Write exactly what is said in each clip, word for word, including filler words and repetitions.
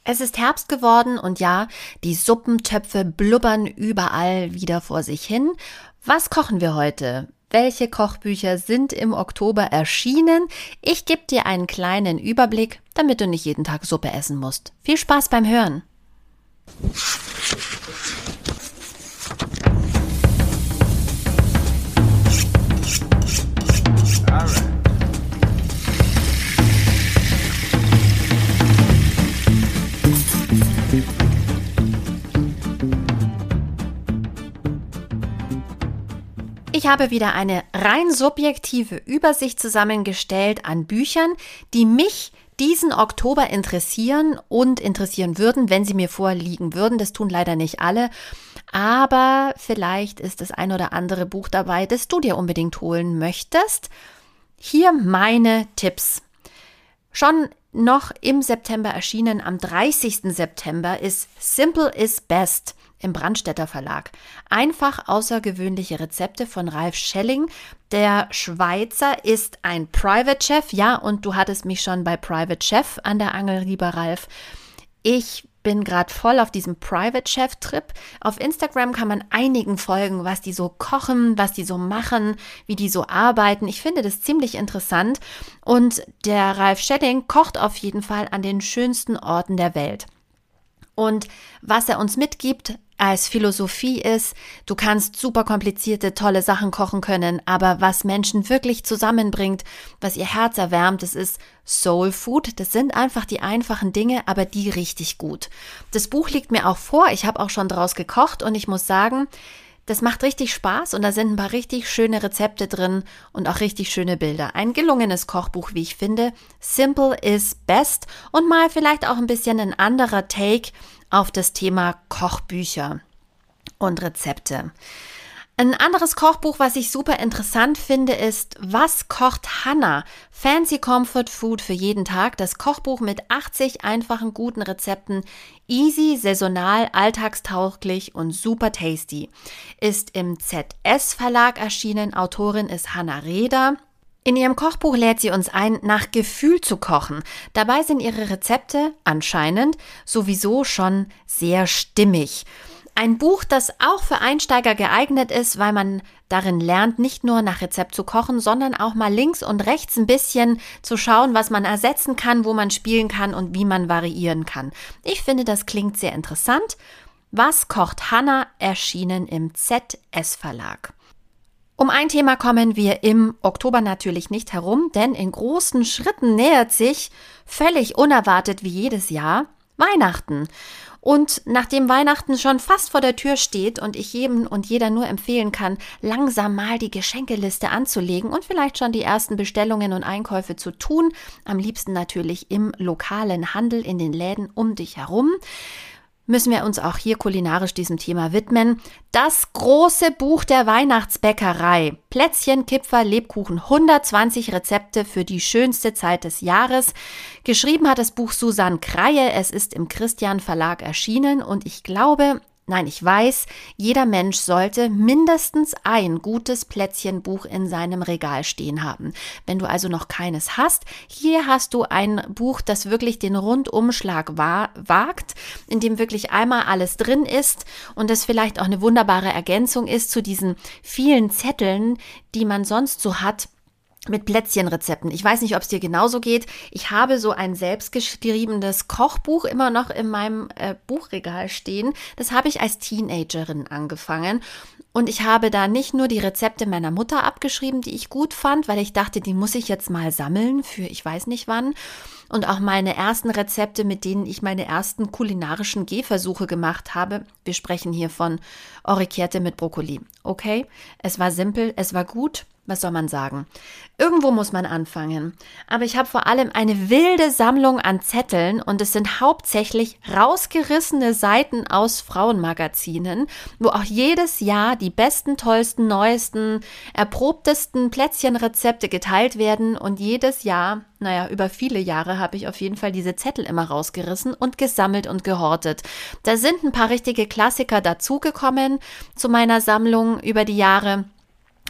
Es ist Herbst geworden und ja, die Suppentöpfe blubbern überall wieder vor sich hin. Was kochen wir heute? Welche Kochbücher sind im Oktober erschienen? Ich gebe dir einen kleinen Überblick, damit du nicht jeden Tag Suppe essen musst. Viel Spaß beim Hören! Ich habe wieder eine rein subjektive Übersicht zusammengestellt an Büchern, die mich diesen Oktober interessieren und interessieren würden, wenn sie mir vorliegen würden. Das tun leider nicht alle, aber vielleicht ist das ein oder andere Buch dabei, das du dir unbedingt holen möchtest. Hier meine Tipps. Schon noch im September erschienen, am dreißigsten September, ist Simple is Best im Brandstätter Verlag. Einfach außergewöhnliche Rezepte von Ralf Schelling. Der Schweizer ist ein Private Chef. Ja, und du hattest mich schon bei Private Chef an der Angel, lieber Ralf. Ich bin gerade voll auf diesem Private Chef Trip. Auf Instagram kann man einigen folgen, was die so kochen, was die so machen, wie die so arbeiten. Ich finde das ziemlich interessant. Und der Ralf Schelling kocht auf jeden Fall an den schönsten Orten der Welt. Und was er uns mitgibt als Philosophie ist, du kannst super komplizierte, tolle Sachen kochen können, aber was Menschen wirklich zusammenbringt, was ihr Herz erwärmt, das ist Soul Food. Das sind einfach die einfachen Dinge, aber die richtig gut. Das Buch liegt mir auch vor, ich habe auch schon draus gekocht und ich muss sagen, das macht richtig Spaß und da sind ein paar richtig schöne Rezepte drin und auch richtig schöne Bilder. Ein gelungenes Kochbuch, wie ich finde. Simple is Best und mal vielleicht auch ein bisschen ein anderer Take auf das Thema Kochbücher und Rezepte. Ein anderes Kochbuch, was ich super interessant finde, ist Was kocht Hannah? Fancy Comfort Food für jeden Tag. Das Kochbuch mit achtzig einfachen, guten Rezepten. Easy, saisonal, alltagstauglich und super tasty. Ist im Z S Verlag erschienen. Autorin ist Hannah Reder. In ihrem Kochbuch lädt sie uns ein, nach Gefühl zu kochen. Dabei sind ihre Rezepte anscheinend sowieso schon sehr stimmig. Ein Buch, das auch für Einsteiger geeignet ist, weil man darin lernt, nicht nur nach Rezept zu kochen, sondern auch mal links und rechts ein bisschen zu schauen, was man ersetzen kann, wo man spielen kann und wie man variieren kann. Ich finde, das klingt sehr interessant. Was kocht Hannah? Erschienen im Z S Verlag. Um ein Thema kommen wir im Oktober natürlich nicht herum, denn in großen Schritten nähert sich, völlig unerwartet wie jedes Jahr, Weihnachten. Und nachdem Weihnachten schon fast vor der Tür steht und ich jedem und jeder nur empfehlen kann, langsam mal die Geschenkeliste anzulegen und vielleicht schon die ersten Bestellungen und Einkäufe zu tun, am liebsten natürlich im lokalen Handel, in den Läden um dich herum, müssen wir uns auch hier kulinarisch diesem Thema widmen. Das große Buch der Weihnachtsbäckerei. Plätzchen, Kipferl, Lebkuchen, hundertzwanzig Rezepte für die schönste Zeit des Jahres. Geschrieben hat das Buch Susanne Kreie. Es ist im Christian Verlag erschienen und ich glaube, nein, ich weiß, jeder Mensch sollte mindestens ein gutes Plätzchenbuch in seinem Regal stehen haben. Wenn du also noch keines hast, hier hast du ein Buch, das wirklich den Rundumschlag wa- wagt, in dem wirklich einmal alles drin ist und das vielleicht auch eine wunderbare Ergänzung ist zu diesen vielen Zetteln, die man sonst so hat, mit Plätzchenrezepten. Ich weiß nicht, ob es dir genauso geht. Ich habe so ein selbstgeschriebenes Kochbuch immer noch in meinem äh, Buchregal stehen. Das habe ich als Teenagerin angefangen. Und ich habe da nicht nur die Rezepte meiner Mutter abgeschrieben, die ich gut fand, weil ich dachte, die muss ich jetzt mal sammeln für ich weiß nicht wann. Und auch meine ersten Rezepte, mit denen ich meine ersten kulinarischen Gehversuche gemacht habe. Wir sprechen hier von Orecchiette mit Brokkoli. Okay, es war simpel, es war gut. Was soll man sagen? Irgendwo muss man anfangen. Aber ich habe vor allem eine wilde Sammlung an Zetteln und es sind hauptsächlich rausgerissene Seiten aus Frauenmagazinen, wo auch jedes Jahr die besten, tollsten, neuesten, erprobtesten Plätzchenrezepte geteilt werden und jedes Jahr, naja, über viele Jahre habe ich auf jeden Fall diese Zettel immer rausgerissen und gesammelt und gehortet. Da sind ein paar richtige Klassiker dazugekommen zu meiner Sammlung über die Jahre.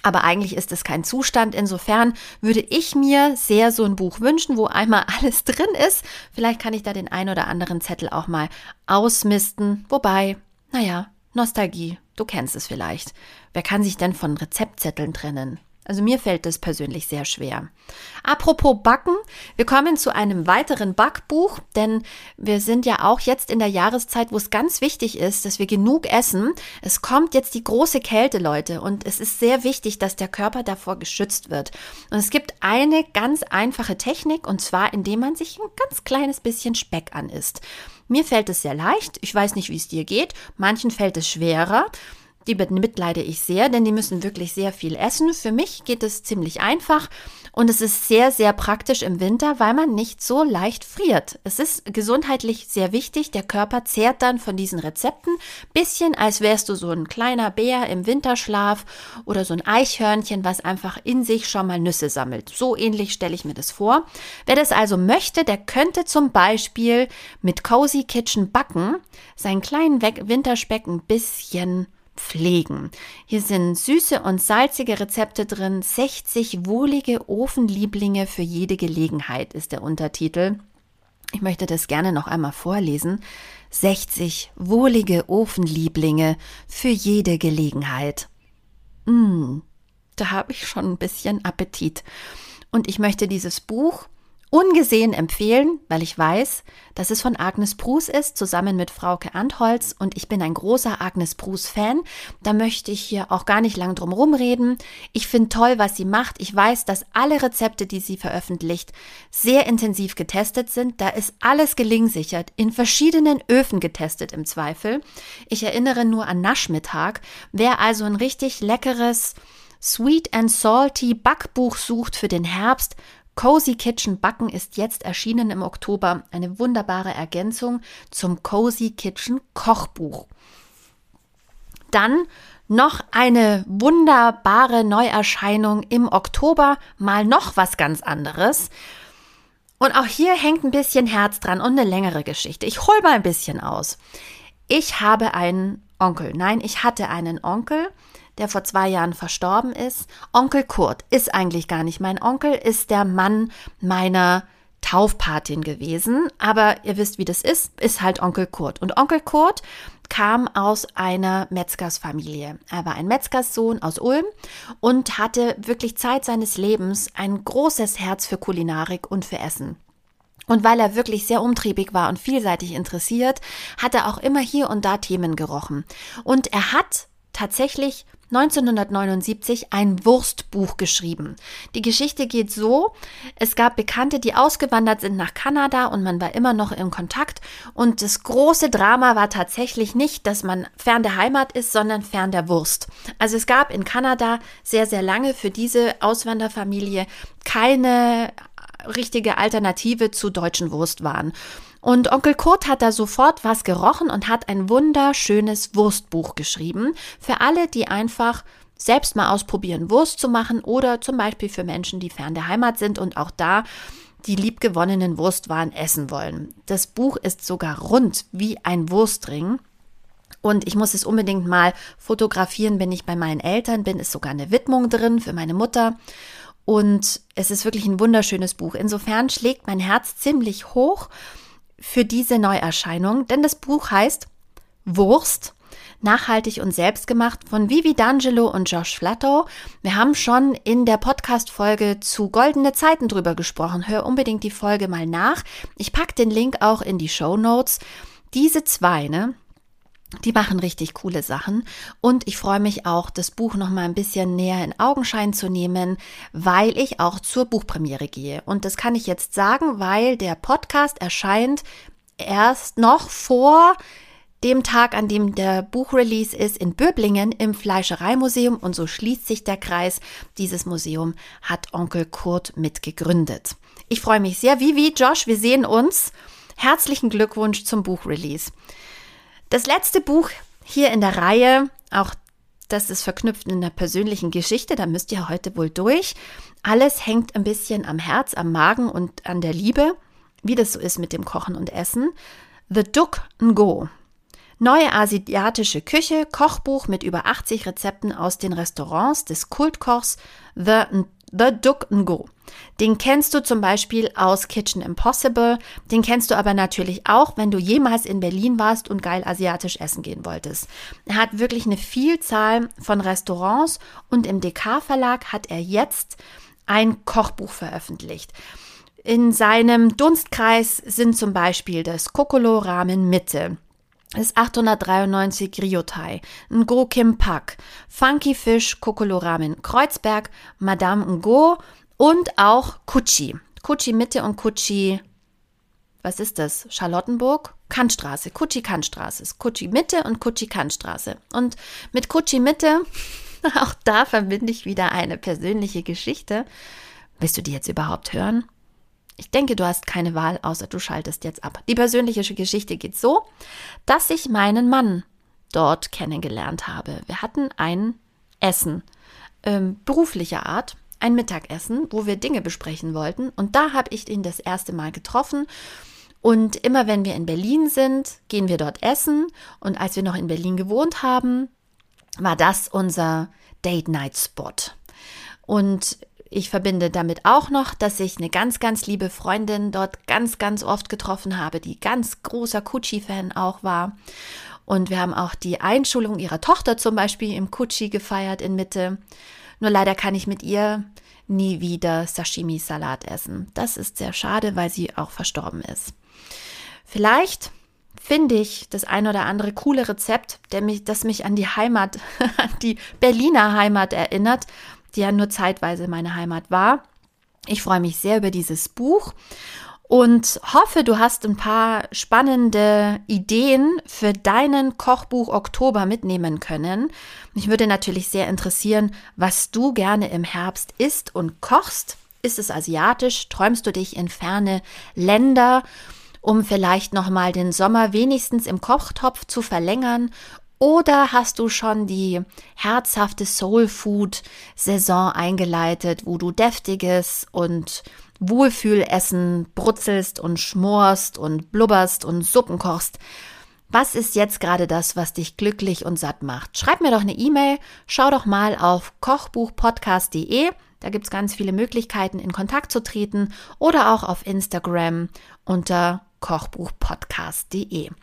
Aber eigentlich ist es kein Zustand. Insofern würde ich mir sehr so ein Buch wünschen, wo einmal alles drin ist. Vielleicht kann ich da den ein oder anderen Zettel auch mal ausmisten. Wobei, naja, Nostalgie, du kennst es vielleicht. Wer kann sich denn von Rezeptzetteln trennen? Also mir fällt das persönlich sehr schwer. Apropos Backen, wir kommen zu einem weiteren Backbuch, denn wir sind ja auch jetzt in der Jahreszeit, wo es ganz wichtig ist, dass wir genug essen. Es kommt jetzt die große Kälte, Leute, und es ist sehr wichtig, dass der Körper davor geschützt wird. Und es gibt eine ganz einfache Technik, und zwar indem man sich ein ganz kleines bisschen Speck anisst. Mir fällt es sehr leicht, ich weiß nicht, wie es dir geht, manchen fällt es schwerer. Die mitleide ich sehr, denn die müssen wirklich sehr viel essen. Für mich geht es ziemlich einfach und es ist sehr, sehr praktisch im Winter, weil man nicht so leicht friert. Es ist gesundheitlich sehr wichtig. Der Körper zehrt dann von diesen Rezepten, bisschen als wärst du so ein kleiner Bär im Winterschlaf oder so ein Eichhörnchen, was einfach in sich schon mal Nüsse sammelt. So ähnlich stelle ich mir das vor. Wer das also möchte, der könnte zum Beispiel mit Cozy Kitchen backen, seinen kleinen Winterspeck ein bisschen pflegen. Hier sind süße und salzige Rezepte drin, sechzig wohlige Ofenlieblinge für jede Gelegenheit ist der Untertitel. Ich möchte das gerne noch einmal vorlesen. sechzig wohlige Ofenlieblinge für jede Gelegenheit. Mmh, da habe ich schon ein bisschen Appetit. Und ich möchte dieses Buch ungesehen empfehlen, weil ich weiß, dass es von Agnes Prus ist, zusammen mit Frauke Antholz, und ich bin ein großer Agnes Prus-Fan. Da möchte ich hier auch gar nicht lang drum rumreden. Ich finde toll, was sie macht. Ich weiß, dass alle Rezepte, die sie veröffentlicht, sehr intensiv getestet sind. Da ist alles gelingsichert, in verschiedenen Öfen getestet im Zweifel. Ich erinnere nur an Naschmittag. Wer also ein richtig leckeres Sweet and Salty Backbuch sucht für den Herbst, Cozy Kitchen Backen ist jetzt erschienen im Oktober, eine wunderbare Ergänzung zum Cozy Kitchen Kochbuch. Dann noch eine wunderbare Neuerscheinung im Oktober, mal noch was ganz anderes. Und auch hier hängt ein bisschen Herz dran und eine längere Geschichte. Ich hole mal ein bisschen aus. Ich habe einen Onkel, nein, ich hatte einen Onkel, der vor zwei Jahren verstorben ist. Onkel Kurt ist eigentlich gar nicht mein Onkel, ist der Mann meiner Taufpatin gewesen. Aber ihr wisst, wie das ist, ist halt Onkel Kurt. Und Onkel Kurt kam aus einer Metzgersfamilie. Er war ein Metzgerssohn aus Ulm und hatte wirklich Zeit seines Lebens ein großes Herz für Kulinarik und für Essen. Und weil er wirklich sehr umtriebig war und vielseitig interessiert, hat er auch immer hier und da Themen gerochen. Und er hat tatsächlich neunzehnhundertneunundsiebzig ein Wurstbuch geschrieben. Die Geschichte geht so: Es gab Bekannte, die ausgewandert sind nach Kanada und man war immer noch in Kontakt. Und das große Drama war tatsächlich nicht, dass man fern der Heimat ist, sondern fern der Wurst. Also es gab in Kanada sehr, sehr lange für diese Auswanderfamilie keine richtige Alternative zu deutschen Wurstwaren. Und Onkel Kurt hat da sofort was gerochen und hat ein wunderschönes Wurstbuch geschrieben für alle, die einfach selbst mal ausprobieren, Wurst zu machen, oder zum Beispiel für Menschen, die fern der Heimat sind und auch da die liebgewonnenen Wurstwaren essen wollen. Das Buch ist sogar rund wie ein Wurstring. Und ich muss es unbedingt mal fotografieren, wenn ich bei meinen Eltern bin. Ist sogar eine Widmung drin für meine Mutter. Und es ist wirklich ein wunderschönes Buch. Insofern schlägt mein Herz ziemlich hoch für diese Neuerscheinung, denn das Buch heißt Wurst, nachhaltig und selbstgemacht von Vivi D'Angelo und Josh Flatto. Wir haben schon in der Podcast-Folge zu Goldene Zeiten drüber gesprochen. Hör unbedingt die Folge mal nach. Ich packe den Link auch in die Shownotes. Diese zwei, ne? Die machen richtig coole Sachen und ich freue mich auch, das Buch noch mal ein bisschen näher in Augenschein zu nehmen, weil ich auch zur Buchpremiere gehe. Und das kann ich jetzt sagen, weil der Podcast erscheint erst noch vor dem Tag, an dem der Buchrelease ist, in Böblingen im Fleischereimuseum, und so schließt sich der Kreis. Dieses Museum hat Onkel Kurt mitgegründet. Ich freue mich sehr. Vivi, Josh, wir sehen uns. Herzlichen Glückwunsch zum Buchrelease. Das letzte Buch hier in der Reihe, auch das ist verknüpft in der persönlichen Geschichte, da müsst ihr heute wohl durch. Alles hängt ein bisschen am Herz, am Magen und an der Liebe, wie das so ist mit dem Kochen und Essen. The Duk Ngo. Neue asiatische Küche, Kochbuch mit über achtzig Rezepten aus den Restaurants des Kultkochs The, The Duc Ngo. Den kennst du zum Beispiel aus Kitchen Impossible, den kennst du aber natürlich auch, wenn du jemals in Berlin warst und geil asiatisch essen gehen wolltest. Er hat wirklich eine Vielzahl von Restaurants und im D K-Verlag hat er jetzt ein Kochbuch veröffentlicht. In seinem Dunstkreis sind zum Beispiel das Kokolo Ramen Mitte, das achthundertdreiundneunzig Ryotai, Ngo Kim Pak, Funky Fish Kokolo Ramen Kreuzberg, Madame Ngo und auch Kuchi. Kuchi Mitte und Kuchi, was ist das? Charlottenburg? Kantstraße, Kuchi Kantstraße. Kuchi Mitte und Kuchi Kantstraße. Und mit Kuchi Mitte, auch da verbinde ich wieder eine persönliche Geschichte. Willst du die jetzt überhaupt hören? Ich denke, du hast keine Wahl, außer du schaltest jetzt ab. Die persönliche Geschichte geht so, dass ich meinen Mann dort kennengelernt habe. Wir hatten ein Essen ähm, beruflicher Art, ein Mittagessen, wo wir Dinge besprechen wollten. Und da habe ich ihn das erste Mal getroffen. Und immer wenn wir in Berlin sind, gehen wir dort essen. Und als wir noch in Berlin gewohnt haben, war das unser Date-Night-Spot. Und ich verbinde damit auch noch, dass ich eine ganz, ganz liebe Freundin dort ganz, ganz oft getroffen habe, die ganz großer Kuchi-Fan auch war. Und wir haben auch die Einschulung ihrer Tochter zum Beispiel im Kuchi gefeiert in Mitte. Nur leider kann ich mit ihr nie wieder Sashimi-Salat essen. Das ist sehr schade, weil sie auch verstorben ist. Vielleicht finde ich das ein oder andere coole Rezept, der mich, das mich an die Heimat, an die Berliner Heimat erinnert, die ja nur zeitweise meine Heimat war. Ich freue mich sehr über dieses Buch und hoffe, du hast ein paar spannende Ideen für deinen Kochbuch Oktober mitnehmen können. Mich würde natürlich sehr interessieren, was du gerne im Herbst isst und kochst. Ist es asiatisch? Träumst du dich in ferne Länder, um vielleicht nochmal den Sommer wenigstens im Kochtopf zu verlängern? Oder hast du schon die herzhafte Soul-Food-Saison eingeleitet, wo du deftiges und Wohlfühlessen brutzelst und schmorst und blubberst und Suppen kochst? Was ist jetzt gerade das, was dich glücklich und satt macht? Schreib mir doch eine E-Mail, schau doch mal auf kochbuchpodcast punkt de. Da gibt es ganz viele Möglichkeiten, in Kontakt zu treten oder auch auf Instagram unter kochbuchpodcast punkt de.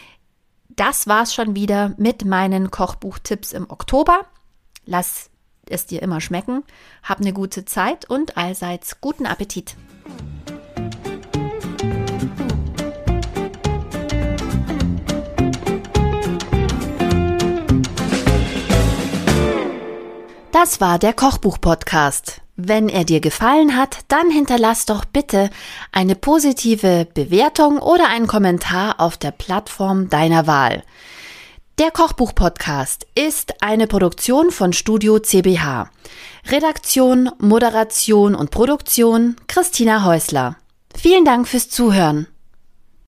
Das war's schon wieder mit meinen Kochbuchtipps im Oktober. Lass es dir immer schmecken. Hab eine gute Zeit und allseits guten Appetit. Das war der Kochbuch-Podcast. Wenn er dir gefallen hat, dann hinterlass doch bitte eine positive Bewertung oder einen Kommentar auf der Plattform deiner Wahl. Der Kochbuch-Podcast ist eine Produktion von Studio C B H. Redaktion, Moderation und Produktion Christina Häusler. Vielen Dank fürs Zuhören.